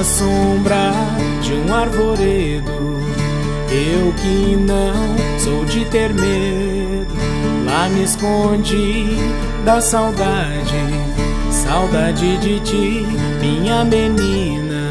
na sombra de um arvoredo. Eu que não sou de ter medo, lá me escondi da saudade, saudade de ti, minha menina.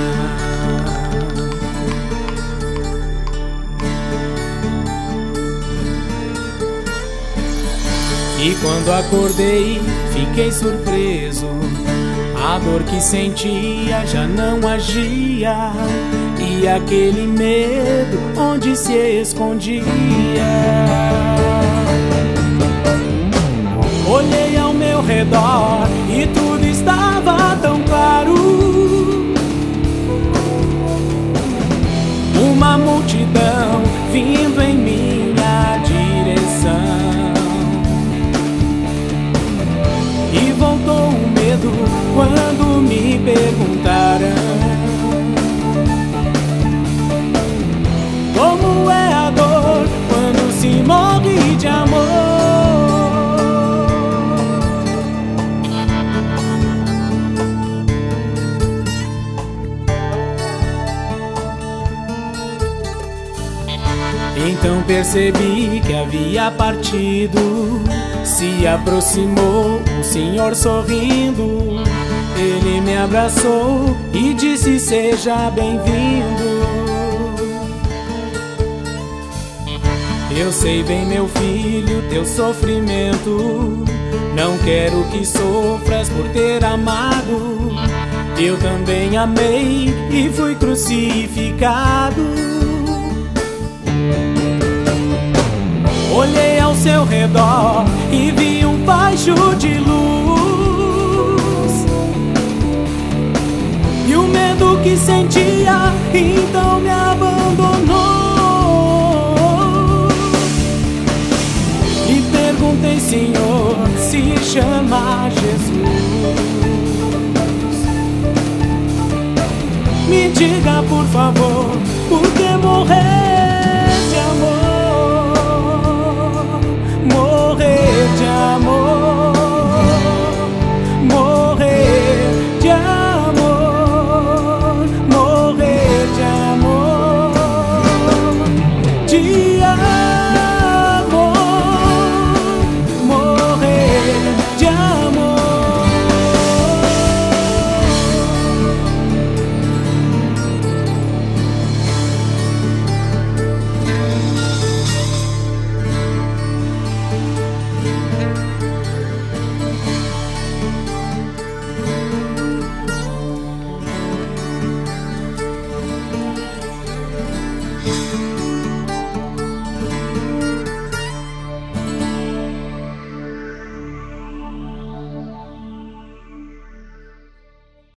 E quando acordei, fiquei surpreso. A dor que sentia já não agia, e aquele medo onde se escondia. Olhei ao meu redor e tudo estava tão claro. Uma multidão vindo em minha direção. E voltou o medo quando me perguntaram como é a dor quando se morre de amor. Então percebi que havia partido. Se aproximou um senhor sorrindo. Ele me abraçou e disse: seja bem-vindo. Eu sei bem, meu filho, teu sofrimento. Não quero que sofras por ter amado. Eu também amei e fui crucificado. Olhei ao seu redor e vi um facho de luz. E o medo que sentia então me abandonou. E perguntei: Senhor, se chama Jesus, me diga por favor, por que morrer?